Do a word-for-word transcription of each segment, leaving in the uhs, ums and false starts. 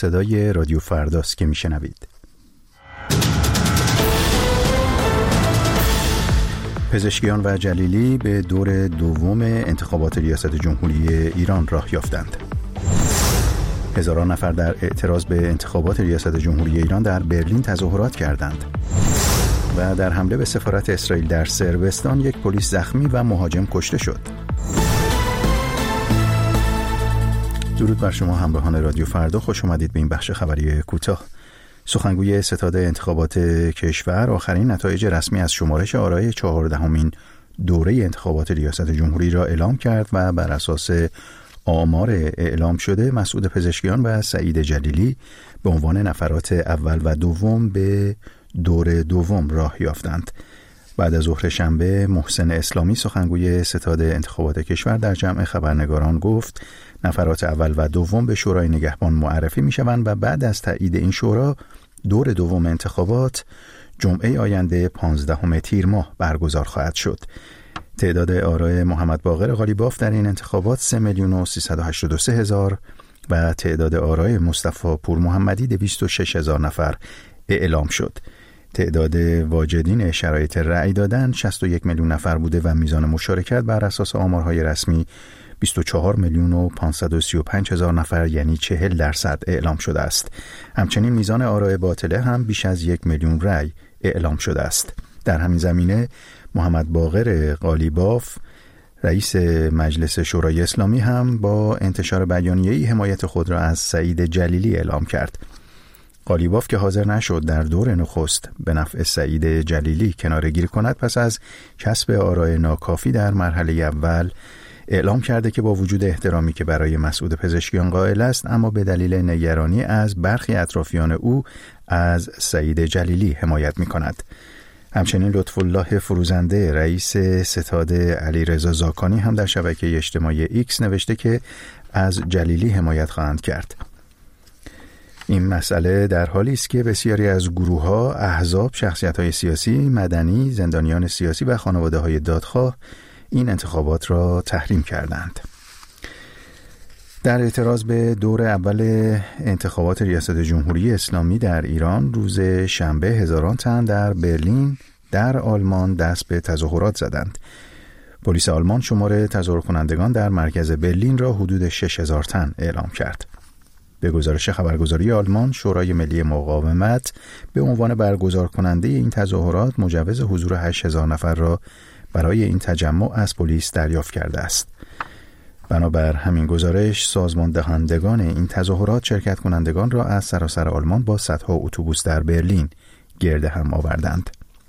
صدای رادیو فرداست که میشنوید. پزشکیان و جلیلی به دور دوم انتخابات ریاست جمهوری ایران راه یافتند. هزاران نفر در اعتراض به انتخابات ریاست جمهوری ایران در برلین تظاهرات کردند. و در حمله به سفارت اسرائیل در صربستان یک پلیس زخمی و مهاجم کشته شد. درود بر شما همراهان رادیو فردا، خوش اومدید به این بخش خبری کوتاه. سخنگوی ستاد انتخابات کشور آخرین نتایج رسمی از شمارش آرای چهاردهمین دوره انتخابات ریاست جمهوری را اعلام کرد و بر اساس آمار اعلام شده مسعود پزشکیان و سعید جلیلی به عنوان نفرات اول و دوم به دور دوم راه یافتند. بعد از ظهر شنبه محسن اسلامی سخنگوی ستاد انتخابات کشور در جمع خبرنگاران گفت نفرات اول و دوم به شورای نگهبان معرفی می شوند و بعد از تایید این شورا دور دوم انتخابات جمعه آینده پانزدهم تیر ماه برگزار خواهد شد. تعداد آرای محمد باقر قالیباف در این انتخابات سه میلیون و سیصد و هشتاد و سه هزار و تعداد آرای مصطفی پور محمدی دویست و شش هزار نفر اعلام شد. تعداد واجدین شرایط رأی دادن شصت و یک میلیون نفر بوده و میزان مشارکت بر اساس آمارهای رسمی بیست و چهار میلیون و پانصد و سی و پنج هزار نفر یعنی چهل درصد اعلام شده است. همچنین میزان آرای باطله هم بیش از یک میلیون رأی اعلام شده است. در همین زمینه محمد باقر قالیباف رئیس مجلس شورای اسلامی هم با انتشار بیانیه‌ای حمایت خود را از سعید جلیلی اعلام کرد. قالیباف که حاضر نشد در دور نخست به نفع سعید جلیلی کناره‌گیری کند پس از کسب آرای ناکافی در مرحله اول اعلام کرده که با وجود احترامی که برای مسعود پزشکیان قائل است اما به دلیل نگرانی از برخی اطرافیان او از سعید جلیلی حمایت می‌کند. همچنین لطفالله فروزنده رئیس ستاد علیرضا زاکانی هم در شبکه اجتماعی ایکس نوشته که از جلیلی حمایت خواهند کرد. این مسئله در حالی است که بسیاری از گروه‌ها، احزاب، شخصیت‌های سیاسی، مدنی، زندانیان سیاسی و خانواده‌های دادخواه این انتخابات را تحریم کردند. در اعتراض به دور اول انتخابات ریاست جمهوری اسلامی در ایران روز شنبه هزاران تن در برلین در آلمان دست به تظاهرات زدند. پلیس آلمان شمار تظاهر کنندگان در مرکز برلین را حدود شش هزار تن اعلام کرد. به گزارش خبرگزاری آلمان، شورای ملی مقاومت به عنوان برگزار کننده این تظاهرات مجوز حضور هشت هزار نفر را برای این تجمع از پلیس دریافت کرده است. بنابر همین گزارش سازمان دهندگان این تظاهرات شرکت کنندگان را از سراسر آلمان با صدها اتوبوس در برلین گرد هم آوردند.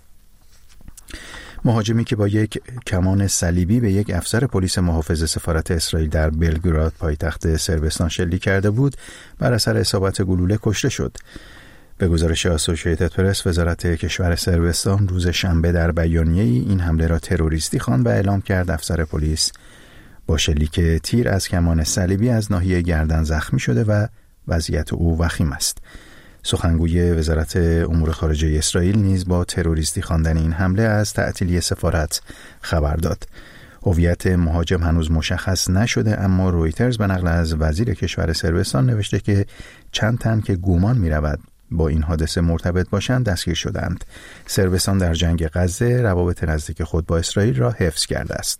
مهاجمی که با یک کمان صلیبی به یک افسر پلیس محافظ سفارت اسرائیل در بلگراد پایتخت صربستان شلیک کرده بود بر اثر اصابت گلوله کشته شد. به گزارش اسوسییتد پرس وزارت کشور صربستان روز شنبه در بیانیه‌ای این حمله را تروریستی خواند و اعلام کرد افسر پلیس با شلیک تیر از کمان صلیبی از ناحیه گردن زخمی شده و وضعیت او وخیم است. سخنگوی وزارت امور خارجه اسرائیل نیز با تروریستی خواندن این حمله از تعطیلی سفارت خبر داد. هویت مهاجم هنوز مشخص نشده اما رویترز به نقل از وزیر کشور صربستان نوشته که چند تن که گمان می‌رود با این حادثه مرتبط باشند دستگیر شدند. صربستان در جنگ غزه روابط نزدیک خود با اسرائیل را حفظ کرده است.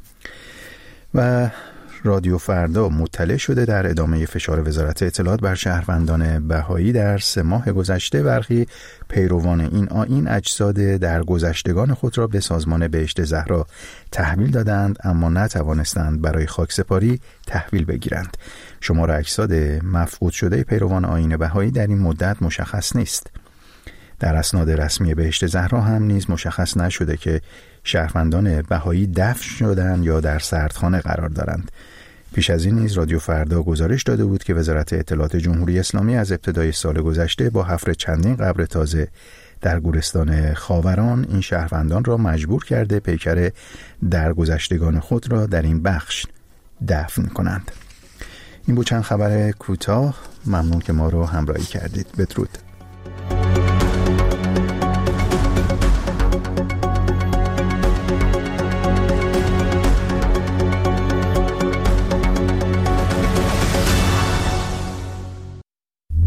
و رادیو فردا مطلع شده در ادامه فشار وزارت اطلاعات بر شهروندان بهایی در سه ماه گذشته برخی پیروان این آیین اجساد درگذشتگان خود را به سازمان بهشت زهرا تحویل دادند اما نتوانستند برای خاکسپاری تحویل بگیرند. شمار اجساد مفقود شده پیروان آیین بهایی در این مدت مشخص نیست. در اسناد رسمی بهشت زهرا هم نیز مشخص نشده که شهروندان بهایی دفن شدند یا در سردخانه قرار دارند. پیش از این نیز رادیو فردا گزارش داده بود که وزارت اطلاعات جمهوری اسلامی از ابتدای سال گذشته با حفر چندین قبر تازه در گورستان خاوران این شهروندان را مجبور کرده پیکر درگذشتگان خود را در این بخش دفن کنند. این بود چند خبر کوتاه. ممنون که ما رو همراهی کردید. بدرود.